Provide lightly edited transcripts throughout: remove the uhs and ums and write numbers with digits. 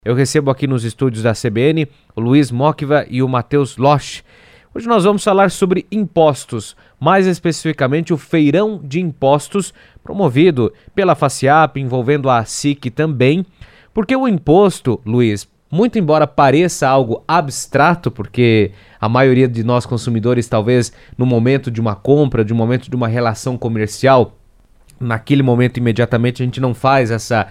Eu recebo aqui nos estúdios da CBN o Luiz Mocva e o Matheus Losch. Hoje nós vamos falar sobre impostos, mais especificamente o Feirão de Impostos, promovido pela FACIAP, envolvendo a SIC também. Porque o imposto, Luiz, muito embora pareça algo abstrato, porque a maioria de nós consumidores, talvez no momento de uma compra, de um momento de uma relação comercial, naquele momento imediatamente a gente não faz essa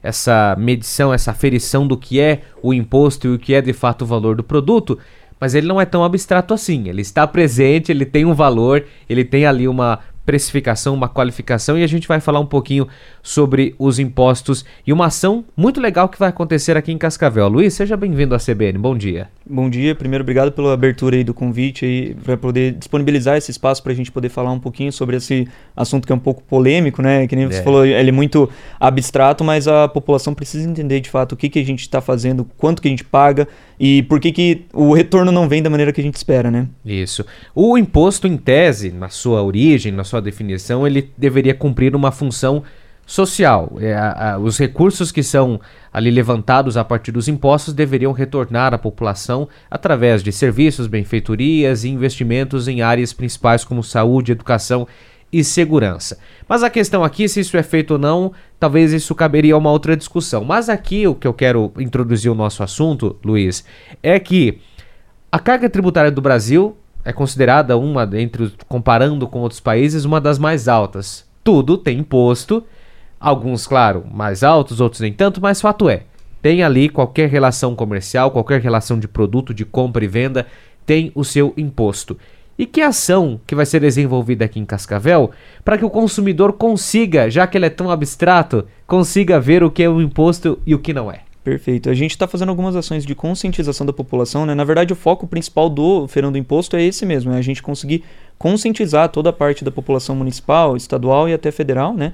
medição, essa aferição do que é o imposto e o que é de fato o valor do produto, mas ele não é tão abstrato assim, ele está presente, ele tem um valor, ele tem ali uma precificação, uma qualificação, e a gente vai falar um pouquinho sobre os impostos e uma ação muito legal que vai acontecer aqui em Cascavel. Luiz, seja bem-vindo à CBN, bom dia. Bom dia, primeiro obrigado pela abertura aí do convite aí, para poder disponibilizar esse espaço para a gente poder falar um pouquinho sobre esse assunto que é um pouco polêmico, né, que nem você falou, ele é muito abstrato, mas a população precisa entender de fato o que a gente está fazendo, quanto que a gente paga e por que o retorno não vem da maneira que a gente espera, né? Isso. O imposto, em tese, na sua origem, na sua definição, ele deveria cumprir uma função social. Os recursos que são ali levantados a partir dos impostos deveriam retornar à população através de serviços, benfeitorias e investimentos em áreas principais como saúde, educação e segurança. Mas a questão aqui, se isso é feito ou não, talvez isso caberia a uma outra discussão. Mas aqui o que eu quero introduzir o nosso assunto, Luiz, é que a carga tributária do Brasil é considerada comparando com outros países, uma das mais altas. Tudo tem imposto, alguns, claro, mais altos, outros nem tanto, mas fato é, tem ali qualquer relação comercial, qualquer relação de produto, de compra e venda, tem o seu imposto. E que ação que vai ser desenvolvida aqui em Cascavel para que o consumidor consiga, já que ele é tão abstrato, consiga ver o que é o imposto e o que não é? Perfeito. A gente está fazendo algumas ações de conscientização da população, né? Na verdade, o foco principal do Feirão do Imposto é esse mesmo, é a gente conseguir conscientizar toda a parte da população municipal, estadual e até federal, né?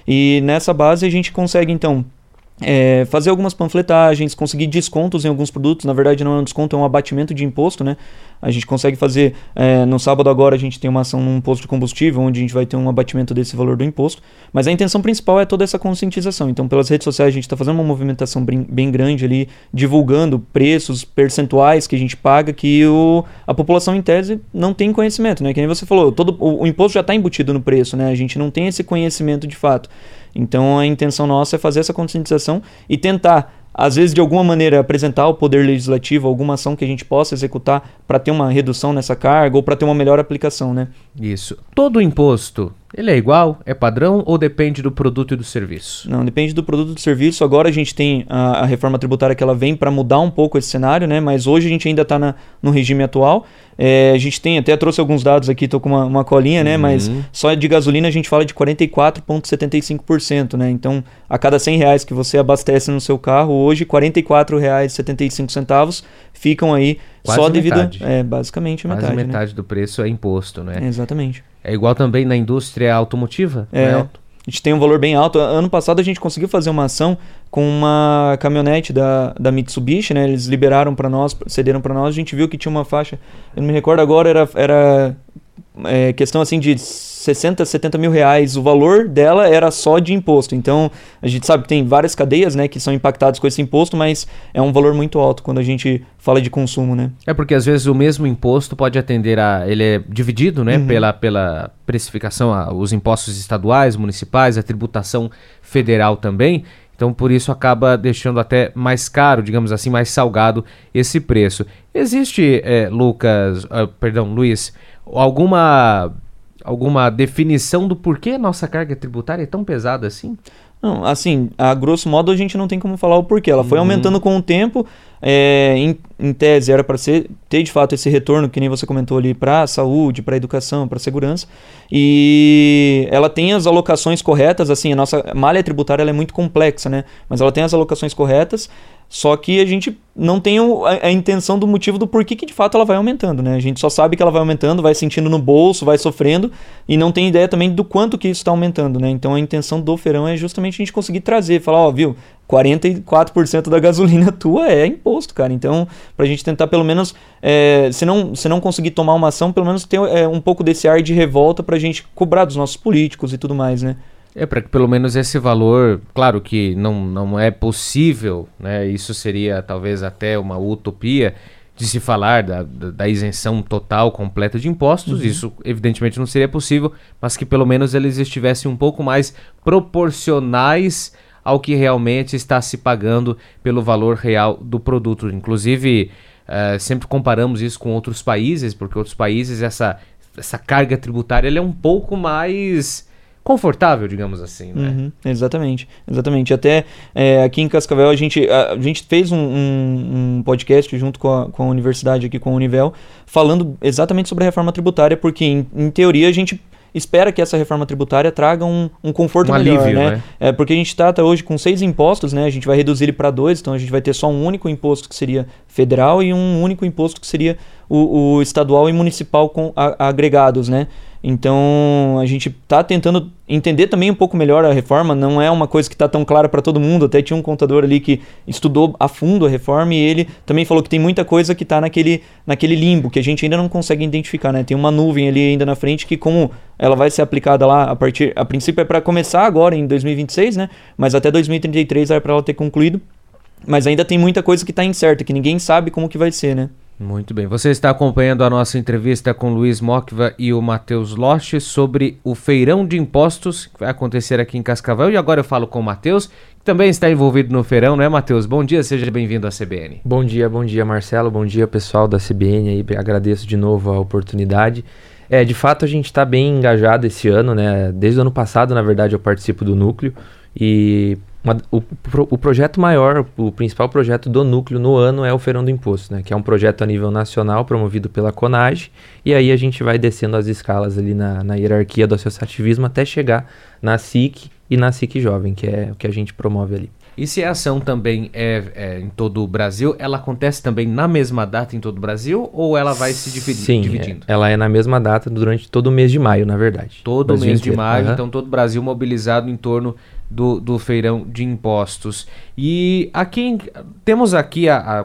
E nessa base a gente consegue, então, fazer algumas panfletagens, conseguir descontos em alguns produtos. Na verdade não é um desconto, é um abatimento de imposto, né? A gente consegue fazer, no sábado agora a gente tem uma ação num posto de combustível, onde a gente vai ter um abatimento desse valor do imposto, mas a intenção principal é toda essa conscientização. Então pelas redes sociais a gente está fazendo uma movimentação bem grande ali, divulgando preços, percentuais que a gente paga, que a população em tese não tem conhecimento, né? Que nem você falou, o imposto já está embutido no preço, né? A gente não tem esse conhecimento de fato. Então a intenção nossa é fazer essa conscientização e tentar, às vezes de alguma maneira, apresentar ao Poder Legislativo alguma ação que a gente possa executar para ter uma redução nessa carga ou para ter uma melhor aplicação, né? Isso. Todo imposto, ele é igual? É padrão ou depende do produto e do serviço? Não, depende do produto e do serviço. Agora a gente tem a reforma tributária que ela vem para mudar um pouco esse cenário, né? Mas hoje a gente ainda está no regime atual. A gente até trouxe alguns dados aqui, estou com uma colinha, né? Mas só de gasolina a gente fala de 44,75%, né? Então, a cada R$100 que você abastece no seu carro, hoje R$ 44,75 ficam aí quase só devido... metade. Basicamente metade. Quase metade, né? do preço é imposto, né? Exatamente. É igual também na indústria automotiva? A gente tem um valor bem alto. Ano passado a gente conseguiu fazer uma ação com uma caminhonete da Mitsubishi, né? Eles liberaram para nós, cederam para nós. A gente viu que tinha uma faixa, eu não me recordo agora, era questão assim de 60, 70 mil reais. O valor dela era só de imposto. Então a gente sabe que tem várias cadeias, né, que são impactadas com esse imposto, mas é um valor muito alto quando a gente fala de consumo, né? É porque às vezes o mesmo imposto pode atender ele é dividido, né, pela precificação, os impostos estaduais, municipais, a tributação federal também. Então por isso acaba deixando até mais caro, digamos assim, mais salgado esse preço. Existe, Luiz, alguma definição do porquê a nossa carga tributária é tão pesada assim? Não, assim, a grosso modo a gente não tem como falar o porquê. Ela foi aumentando com o tempo. Em tese era para ter de fato esse retorno, que nem você comentou ali, para a saúde, para a educação, para a segurança. E ela tem as alocações corretas, assim, a nossa malha tributária ela é muito complexa, né? Mas ela tem as alocações corretas, só que a gente não tem a intenção do motivo do porquê que de fato ela vai aumentando, né? A gente só sabe que ela vai aumentando, vai sentindo no bolso, vai sofrendo e não tem ideia também do quanto que isso está aumentando, né? Então a intenção do feirão é justamente a gente conseguir trazer, falar, viu, 44% da gasolina tua é imposto, cara. Então, pra gente tentar pelo menos, se não conseguir tomar uma ação, pelo menos ter um pouco desse ar de revolta pra gente cobrar dos nossos políticos e tudo mais, né? Para que pelo menos esse valor, claro que não é possível, né? Isso seria talvez até uma utopia de se falar da isenção total, completa de impostos. Isso evidentemente não seria possível, mas que pelo menos eles estivessem um pouco mais proporcionais ao que realmente está se pagando pelo valor real do produto. Inclusive, sempre comparamos isso com outros países, porque outros países essa carga tributária ela é um pouco mais confortável, digamos assim, né? Exatamente. Até aqui em Cascavel a gente fez um podcast junto com a universidade aqui, com a Univel, falando exatamente sobre a reforma tributária, porque em teoria a gente espera que essa reforma tributária traga um conforto melhor, alívio, né? Porque a gente trata hoje com 6 impostos, né? A gente vai reduzir ele para 2, então a gente vai ter só um único imposto que seria federal e um único imposto que seria o estadual e municipal agregados, né? Então a gente está tentando entender também um pouco melhor a reforma, não é uma coisa que está tão clara para todo mundo. Até tinha um contador ali que estudou a fundo a reforma e ele também falou que tem muita coisa que está naquele limbo, que a gente ainda não consegue identificar, né? Tem uma nuvem ali ainda na frente que, como ela vai ser aplicada lá a princípio é para começar agora em 2026, né? Mas até 2033 era para ela ter concluído, mas ainda tem muita coisa que está incerta, que ninguém sabe como que vai ser, né? Muito bem. Você está acompanhando a nossa entrevista com o Luiz Mocva e o Matheus Losch sobre o feirão de impostos que vai acontecer aqui em Cascavel. E agora eu falo com o Matheus, que também está envolvido no feirão, não é, Matheus? Bom dia, seja bem-vindo à CBN. Bom dia, Marcelo. Bom dia, pessoal da CBN. Aí, agradeço de novo a oportunidade. De fato, a gente está bem engajado esse ano, né? Desde o ano passado, na verdade, eu participo do núcleo e o projeto maior, o principal projeto do núcleo no ano é o Feirão do Imposto, né? Que é um projeto a nível nacional promovido pela CONAGE, e aí a gente vai descendo as escalas ali na hierarquia do associativismo até chegar na SIC e na SIC Jovem, que é o que a gente promove ali. E se a ação também é em todo o Brasil, ela acontece também na mesma data em todo o Brasil ou ela vai se dividindo? Sim, ela é na mesma data durante todo o mês de maio, na verdade. Todo o mês de maio, então todo o Brasil mobilizado em torno do feirão de impostos. E temos aqui,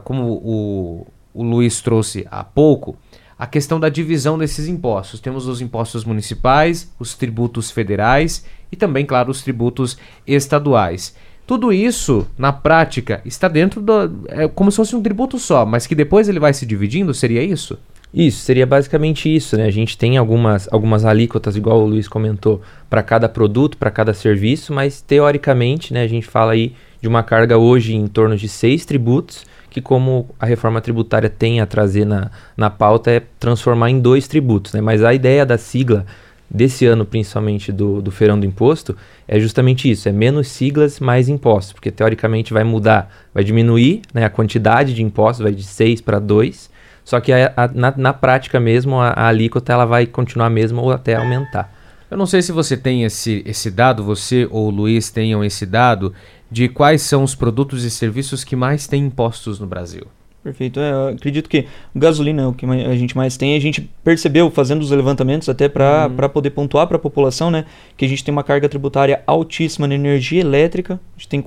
como o Luiz trouxe há pouco, a questão da divisão desses impostos. Temos os impostos municipais, os tributos federais e também, claro, os tributos estaduais. Tudo isso, na prática, está dentro como se fosse um tributo só, mas que depois ele vai se dividindo, seria isso? Isso, seria basicamente isso, né? A gente tem algumas alíquotas, igual o Luiz comentou, para cada produto, para cada serviço, mas teoricamente, né, a gente fala aí de uma carga hoje em torno de 6 tributos, que como a reforma tributária tem a trazer na pauta é transformar em 2 tributos, né? Mas a ideia da sigla desse ano, principalmente do Feirão do Imposto, é justamente isso, é menos siglas, mais impostos, porque teoricamente vai diminuir, né, a quantidade de impostos, vai de 6 para 2, só que na prática mesmo a alíquota ela vai continuar a mesma ou até aumentar. Eu não sei se você tem esse dado, você ou o Luiz tenham esse dado, de quais são os produtos e serviços que mais têm impostos no Brasil. Perfeito. Eu acredito que gasolina é o que a gente mais tem. A gente percebeu, fazendo os levantamentos até para poder pontuar para a população, né, que a gente tem uma carga tributária altíssima na energia elétrica. A gente tem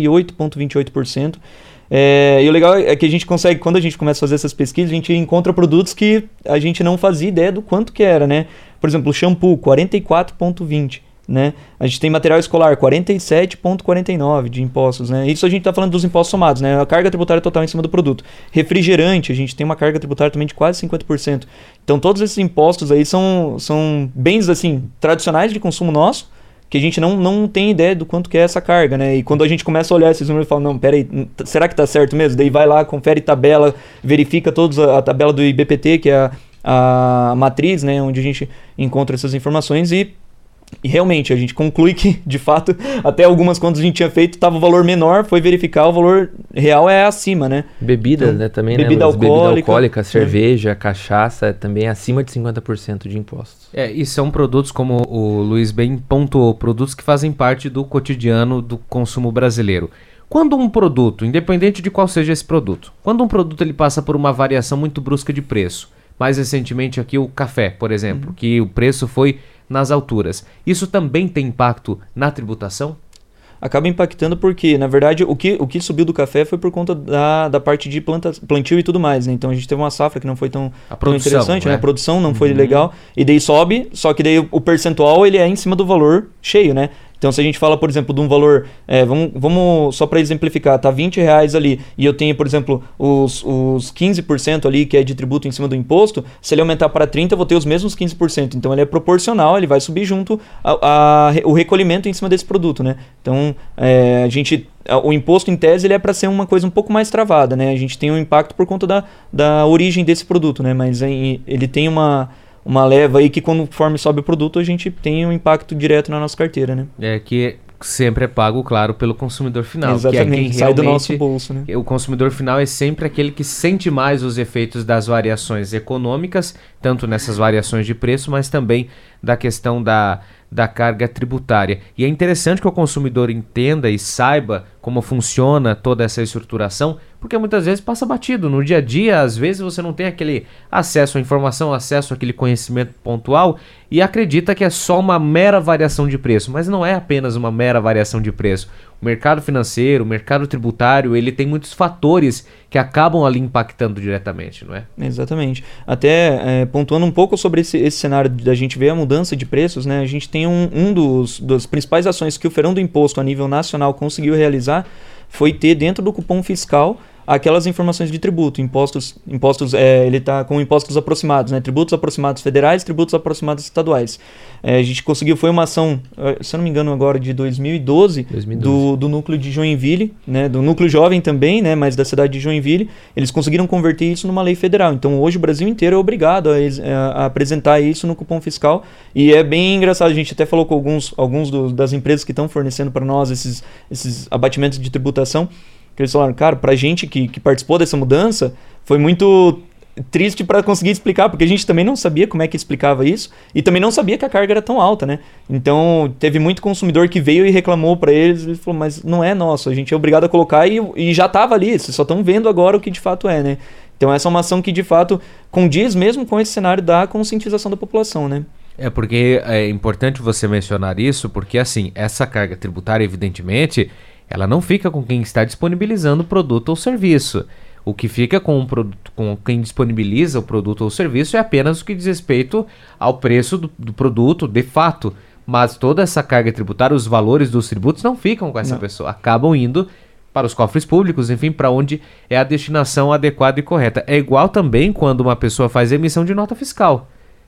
48,28%. E o legal é que a gente consegue, quando a gente começa a fazer essas pesquisas, a gente encontra produtos que a gente não fazia ideia do quanto que era, né? Por exemplo, o shampoo, 44,20%. Né? A gente tem material escolar, 47,49% de impostos, né? Isso a gente está falando dos impostos somados, né? A carga tributária total em cima do produto. Refrigerante, a gente tem uma carga tributária também de quase 50%. Então todos esses impostos aí são bens assim, tradicionais de consumo nosso, que a gente não tem ideia do quanto que é essa carga, né? E quando a gente começa a olhar esses números e fala, não, peraí, será que tá certo mesmo? Daí vai lá, confere tabela, verifica todos a tabela do IBPT, que é a matriz, né? Onde a gente encontra essas informações e realmente a gente conclui que, de fato, até algumas contas a gente tinha feito, estava o valor menor, foi verificar, o valor real é acima, né? Bebida, então, né? Também, bebida né? Bebida alcoólica, cerveja, cachaça, também acima de 50% de impostos. E são produtos, como o Luiz bem pontuou, produtos que fazem parte do cotidiano do consumo brasileiro. Quando um produto, independente de qual seja esse produto, quando um produto ele passa por uma variação muito brusca de preço, mais recentemente aqui o café, por exemplo, que o preço foi nas alturas. Isso também tem impacto na tributação? Acaba impactando porque, na verdade, o que subiu do café foi por conta da parte de plantio e tudo mais, né? Então a gente teve uma safra que não foi tão interessante, né? A produção não foi legal, e daí sobe, só que daí o percentual ele é em cima do valor cheio, né? Então, se a gente fala, por exemplo, de um valor, vamos só para exemplificar, tá R$20 ali, e eu tenho, por exemplo, os 15% ali, que é de tributo em cima do imposto, se ele aumentar para 30%, eu vou ter os mesmos 15%. Então, ele é proporcional, ele vai subir junto o recolhimento em cima desse produto, né? Então, o imposto, em tese, ele é para ser uma coisa um pouco mais travada, né? A gente tem um impacto por conta da origem desse produto, né? Mas ele tem uma leva aí que, conforme sobe o produto, a gente tem um impacto direto na nossa carteira, né? Que sempre é pago, claro, pelo consumidor final. Exatamente, que é quem sai do nosso bolso, né? O consumidor final é sempre aquele que sente mais os efeitos das variações econômicas, tanto nessas variações de preço, mas também da questão da carga tributária. E é interessante que o consumidor entenda e saiba como funciona toda essa estruturação, porque muitas vezes passa batido. No dia a dia, às vezes você não tem aquele acesso à informação, acesso àquele conhecimento pontual e acredita que é só uma mera variação de preço, mas não é apenas uma mera variação de preço. O mercado financeiro, o mercado tributário, ele tem muitos fatores que acabam ali impactando diretamente, não é? Exatamente. Até pontuando um pouco sobre esse cenário da gente ver a mudança de preços, né? A gente tem das principais ações que o Feirão do Imposto a nível nacional conseguiu realizar foi ter dentro do cupom fiscal aquelas informações de tributo, impostos, ele está com impostos aproximados, né? Tributos aproximados federais, tributos aproximados estaduais. A gente conseguiu, foi uma ação, se eu não me engano agora, de 2012. Do núcleo de Joinville, né? Do núcleo jovem também, né? Mas da cidade de Joinville, eles conseguiram converter isso numa lei federal. Então hoje o Brasil inteiro é obrigado a apresentar isso no cupom fiscal, e é bem engraçado, a gente até falou com alguns das empresas que estão fornecendo para nós esses abatimentos de tributação, que eles falaram, cara, pra gente que participou dessa mudança, foi muito triste para conseguir explicar, porque a gente também não sabia como é que explicava isso, e também não sabia que a carga era tão alta, né? Então, teve muito consumidor que veio e reclamou para eles, e falou, mas não é nosso, a gente é obrigado a colocar, e já estava ali, vocês só estão vendo agora o que de fato é, né? Então, essa é uma ação que de fato condiz mesmo com esse cenário da conscientização da população, né? Porque é importante você mencionar isso, porque assim, essa carga tributária, evidentemente, ela não fica com quem está disponibilizando o produto ou serviço. O que fica com quem disponibiliza o produto ou serviço é apenas o que diz respeito ao preço do produto, de fato. Mas toda essa carga tributária, os valores dos tributos não ficam com essa pessoa. Acabam indo para os cofres públicos, enfim, para onde é a destinação adequada e correta. É igual também quando uma pessoa faz emissão de nota fiscal.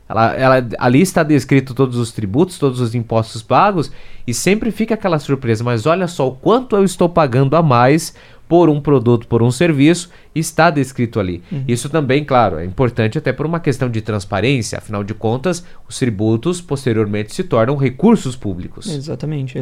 Ali está descrito todos os tributos, todos os impostos pagos, e sempre fica aquela surpresa, mas olha só o quanto eu estou pagando a mais por um produto, por um serviço, está descrito ali. Isso também, claro, é importante até por uma questão de transparência, afinal de contas, os tributos posteriormente se tornam recursos públicos. Exatamente.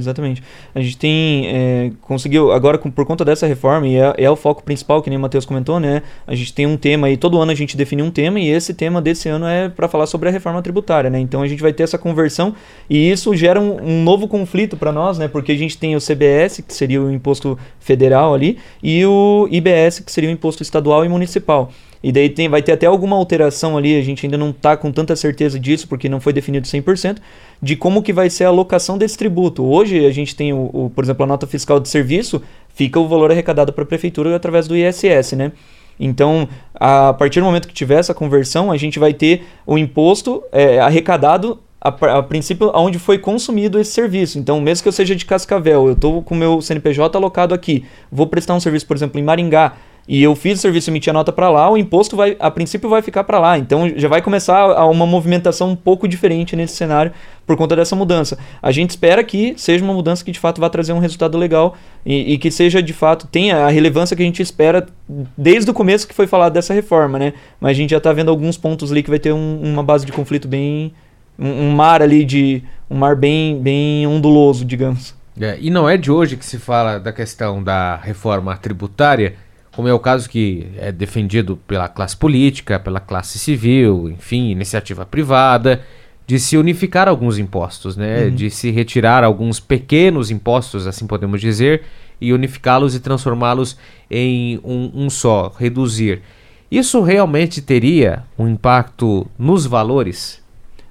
A gente conseguiu, agora por conta dessa reforma, e é o foco principal, que nem o Matheus comentou, né? A gente tem um tema aí, todo ano a gente define um tema, e esse tema desse ano é para falar sobre a reforma tributária, né? Então a gente vai ter essa conversão, e isso gera um novo conflito para nós, né? Porque a gente tem o CBS, que seria o imposto federal ali, e o IBS, que seria o imposto estadual e municipal. E daí vai ter até alguma alteração ali, a gente ainda não está com tanta certeza disso, porque não foi definido 100%, de como que vai ser a alocação desse tributo. Hoje a gente tem, por exemplo, a nota fiscal de serviço, fica o valor arrecadado para a prefeitura através do ISS, né? Então, a partir do momento que tiver essa conversão, a gente vai ter o imposto arrecadado a princípio onde foi consumido esse serviço. Então, mesmo que eu seja de Cascavel, eu estou com o meu CNPJ alocado aqui, vou prestar um serviço, por exemplo, em Maringá, e eu fiz o serviço e emiti a nota para lá, o imposto a princípio vai ficar para lá. Então já vai começar uma movimentação um pouco diferente nesse cenário por conta dessa mudança. A gente espera que seja uma mudança que de fato vai trazer um resultado legal e que seja de fato, tenha a relevância que a gente espera desde o começo que foi falado dessa reforma, né? Mas a gente já está vendo alguns pontos ali que vai ter uma base de conflito bem... um mar ali um mar bem onduloso, digamos. E não é de hoje que se fala da questão da reforma tributária, como é o caso que é defendido pela classe política, pela classe civil, enfim, iniciativa privada, de se unificar alguns impostos, né? De se retirar alguns pequenos impostos, assim podemos dizer, e unificá-los e transformá-los em um só, reduzir. Isso realmente teria um impacto nos valores?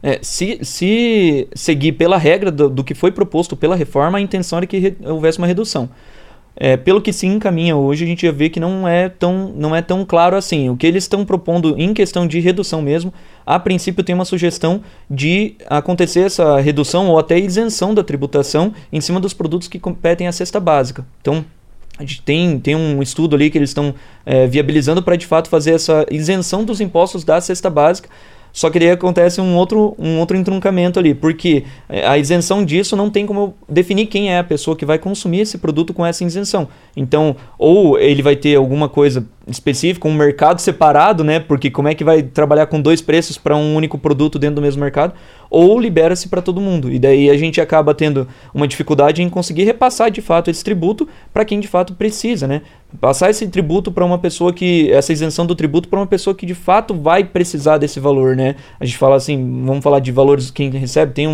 Se seguir pela regra do que foi proposto pela reforma, a intenção era que houvesse uma redução. pelo que se encaminha hoje, a gente já vê que não é tão claro assim. O que eles estão propondo em questão de redução mesmo, a princípio tem uma sugestão de acontecer essa redução ou até isenção da tributação em cima dos produtos que competem à cesta básica. Então, a gente tem um estudo ali que eles estão viabilizando para de fato fazer essa isenção dos impostos da cesta básica. Só que daí acontece um outro entroncamento ali, porque a isenção disso não tem como eu definir quem é a pessoa que vai consumir esse produto com essa isenção. Então, ou ele vai ter alguma coisa específica, um mercado separado, né? Porque como é que vai trabalhar com 2 preços para um único produto dentro do mesmo mercado? Ou libera-se para todo mundo. E daí a gente acaba tendo uma dificuldade em conseguir repassar de fato esse tributo para quem de fato precisa, né? Passar esse tributo para uma pessoa essa isenção do tributo para uma pessoa que de fato vai precisar desse valor, né? A gente fala assim, vamos falar de valores, quem recebe tem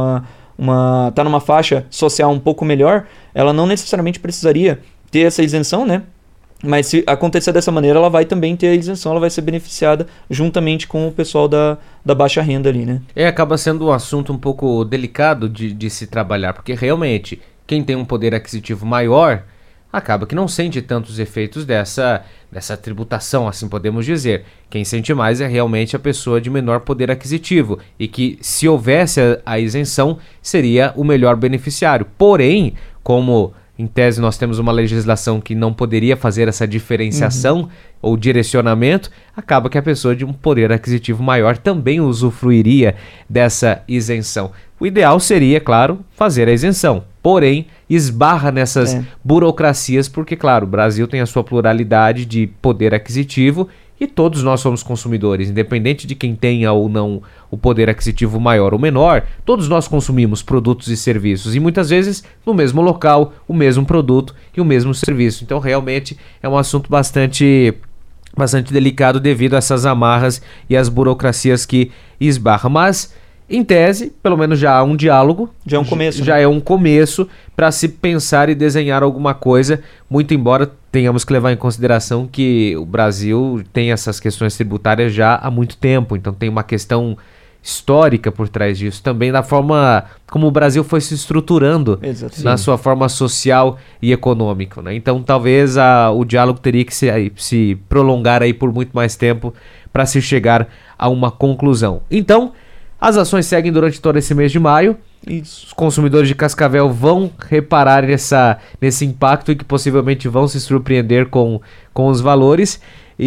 tá numa faixa social um pouco melhor, ela não necessariamente precisaria ter essa isenção, né? Mas se acontecer dessa maneira, ela vai também ter a isenção, ela vai ser beneficiada juntamente com o pessoal da baixa renda ali, né? Acaba sendo um assunto um pouco delicado de se trabalhar, porque realmente quem tem um poder aquisitivo maior acaba que não sente tantos efeitos dessa tributação, assim podemos dizer. Quem sente mais é realmente a pessoa de menor poder aquisitivo e que, se houvesse a isenção, seria o melhor beneficiário. Porém, como em tese nós temos uma legislação que não poderia fazer essa diferenciação ou direcionamento, acaba que a pessoa de um poder aquisitivo maior também usufruiria dessa isenção. O ideal seria, claro, fazer a isenção, porém esbarra nessas burocracias porque, claro, o Brasil tem a sua pluralidade de poder aquisitivo e todos nós somos consumidores, independente de quem tenha ou não o poder aquisitivo maior ou menor, todos nós consumimos produtos e serviços e muitas vezes no mesmo local, o mesmo produto e o mesmo serviço. Então realmente é um assunto bastante delicado devido a essas amarras e as burocracias que esbarram, mas em tese, pelo menos já há um diálogo. Já é um começo. Já é um começo para se pensar e desenhar alguma coisa, muito embora tenhamos que levar em consideração que o Brasil tem essas questões tributárias já há muito tempo, então tem uma questão histórica por trás disso, também da forma como o Brasil foi se estruturando na sua forma social e econômica, né? Então talvez o diálogo teria que se prolongar aí por muito mais tempo para se chegar a uma conclusão. Então, as ações seguem durante todo esse mês de maio. Os consumidores de Cascavel vão reparar nesse impacto e que possivelmente vão se surpreender com os valores.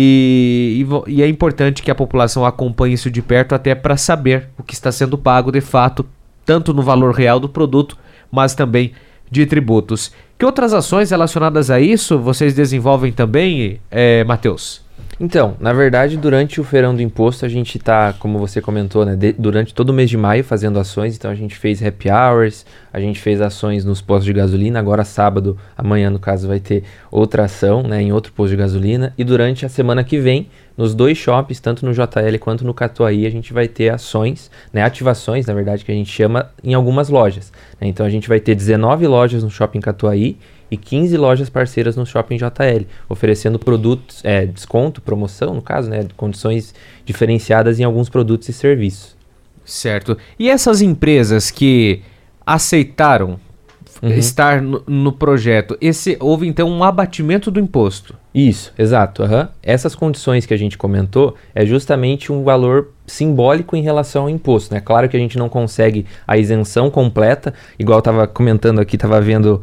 E é importante que a população acompanhe isso de perto até para saber o que está sendo pago de fato, tanto no valor real do produto, mas também de tributos. Que outras ações relacionadas a isso vocês desenvolvem também, Matheus? Então, na verdade, durante o feirão do imposto, a gente está, como você comentou, né, durante todo o mês de maio fazendo ações. Então, a gente fez happy hours, a gente fez ações nos postos de gasolina. Agora, sábado, amanhã, no caso, vai ter outra ação, né, em outro posto de gasolina. E durante a semana que vem, nos 2 shoppings, tanto no JL quanto no Catuaí, a gente vai ter ações, né, ativações, na verdade, que a gente chama em algumas lojas, né? Então, a gente vai ter 19 lojas no Shopping Catuaí e 15 lojas parceiras no Shopping JL, oferecendo produtos, desconto, promoção, no caso, né, condições diferenciadas em alguns produtos e serviços. Certo. E essas empresas que aceitaram estar no projeto, houve então um abatimento do imposto? Isso, exato. Essas condições que a gente comentou é justamente um valor simbólico em relação ao imposto, né? Claro que a gente não consegue a isenção completa, igual eu estava comentando aqui, estava vendo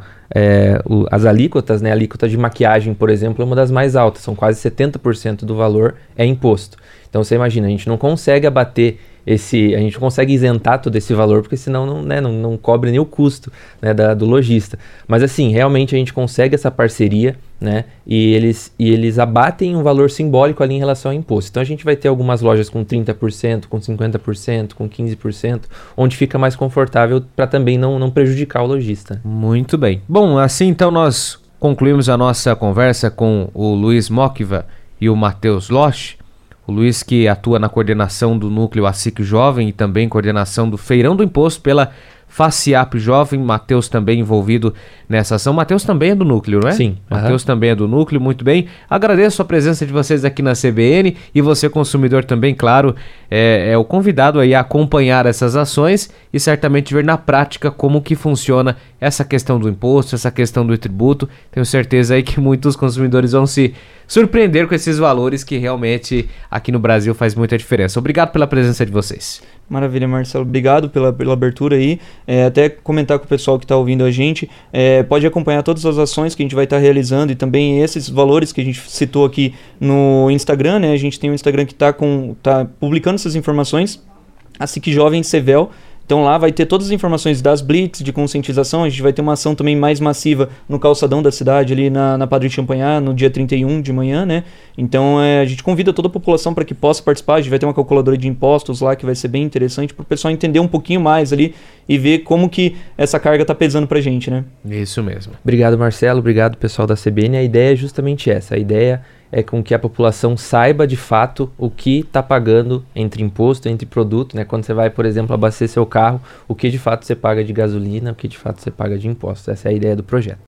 as alíquotas, né? A alíquota de maquiagem, por exemplo, é uma das mais altas, são quase 70% do valor é imposto. Então você imagina, a gente não consegue abater a gente não consegue isentar todo esse valor, porque senão não cobre nem o custo, né, do lojista. Mas assim, realmente a gente consegue essa parceria, né, e eles abatem um valor simbólico ali em relação ao imposto. Então a gente vai ter algumas lojas com 30%, com 50%, com 15%, onde fica mais confortável para também não prejudicar o lojista. Muito bem. Bom, assim então nós concluímos a nossa conversa com o Luiz Mocchiva e o Matheus Losch. O Luiz, que atua na coordenação do Núcleo ASIC Jovem e também coordenação do Feirão do Imposto pela FACIAP Jovem. Matheus também envolvido nessa ação. Matheus também é do Núcleo, não é? Sim. Matheus também é do Núcleo, muito bem. Agradeço a presença de vocês aqui na CBN e você, consumidor, também, claro, é o convidado aí a acompanhar essas ações e certamente ver na prática como que funciona essa questão do imposto, essa questão do tributo. Tenho certeza aí que muitos consumidores vão se surpreender com esses valores que realmente aqui no Brasil faz muita diferença. Obrigado pela presença de vocês. Maravilha, Marcelo. Obrigado pela abertura aí. Até comentar com o pessoal que está ouvindo a gente, pode acompanhar todas as ações que a gente vai estar realizando e também esses valores que a gente citou aqui no Instagram, né? A gente tem um Instagram que está publicando essas informações, a SIC Jovem Sevel. Então lá vai ter todas as informações das blitz, de conscientização. A gente vai ter uma ação também mais massiva no calçadão da cidade, ali na Padre Champagnat, no dia 31 de manhã, né? Então a gente convida toda a população para que possa participar. A gente vai ter uma calculadora de impostos lá que vai ser bem interessante para o pessoal entender um pouquinho mais ali e ver como que essa carga está pesando para a gente, né? Isso mesmo. Obrigado, Marcelo. Obrigado, pessoal da CBN. A ideia é justamente essa. A ideia é com que a população saiba de fato o que está pagando entre imposto, entre produto, né? Quando você vai, por exemplo, abastecer seu carro, o que de fato você paga de gasolina, o que de fato você paga de impostos. Essa é a ideia do projeto.